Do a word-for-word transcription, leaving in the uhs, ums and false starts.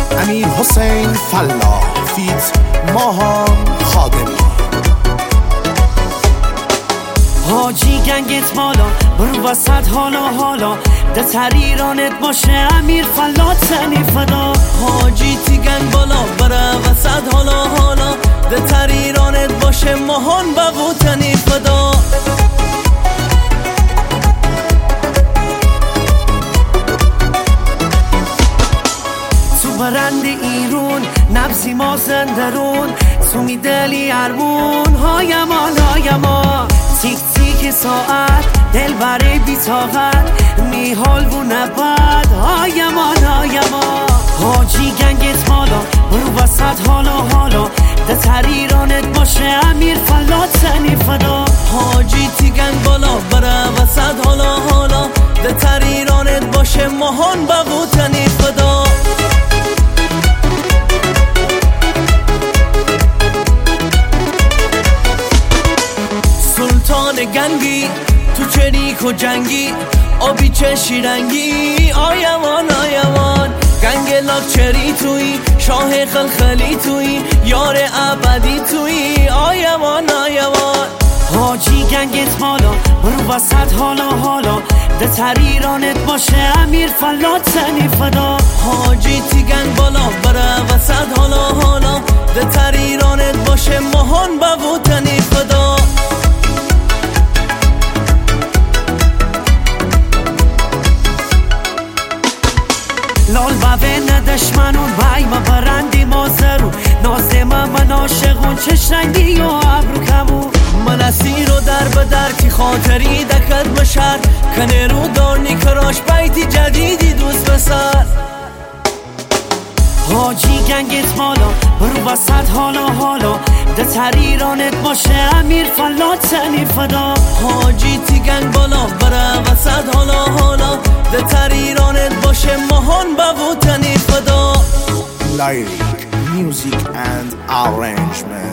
امیر حسین فلاح فیت ماهان خادمی. حاجی گنگت مالا برو وسط حالا حالا ده تر ایرانت باشه امیر فلاح تنی فدا. حاجی تیگن بالا بره وسط حالا حالا ده تر ایرانت باشه ماهان بقو تنی فدا. تو برند ایرون نبزی ما زندرون تو میدلی ارمون هایمان هایمان تیک تیک ساعت دل برای بیتاقت میحال و نبد هایمان هایمان. حاجی گنگت مالا برو وسط حالا حالا ده تر ایرانت باشه امیر فلاح تنی فدا. حاجی تیگن بالا بره وسط حالا حالا ده تر ایرانت باشه ماهان بقو تنی فدا. سلطان گنگی تو چریک و جنگی آبی چه شیرنگی آیمان آیمان. گنگ لاکچری توی شاه خلخلی توی یار ابدی توی آیمان آیمان. حاجی گنگت مالا برو وسط حالا حالا ده تر ایرانت باشه امیر فلاح تنی فدا. حاجی تیگن بالا بره وسط حالا حالا ده تر ایرانت باشه ماهان بقو تنی فدا. لال بابه ندشمنون بای ما برندی مازرون نازده من من عاشقون چش رنگی و ابرو کمون. من اسیر و در به در کی خاطری دکت بشر کنه رو دارنی کراش بیتی جدیدی دوست بسر. حاجی گنگت مالا برو وسط حالا حالا ده تر ایرانت باشه امیر فلاح تنی فدا. حاجی تیگن بالا بره وسط حالا حالا ده تر ایرانت باشه ماهان بقو تنی فدا. Lyric music and arrangement.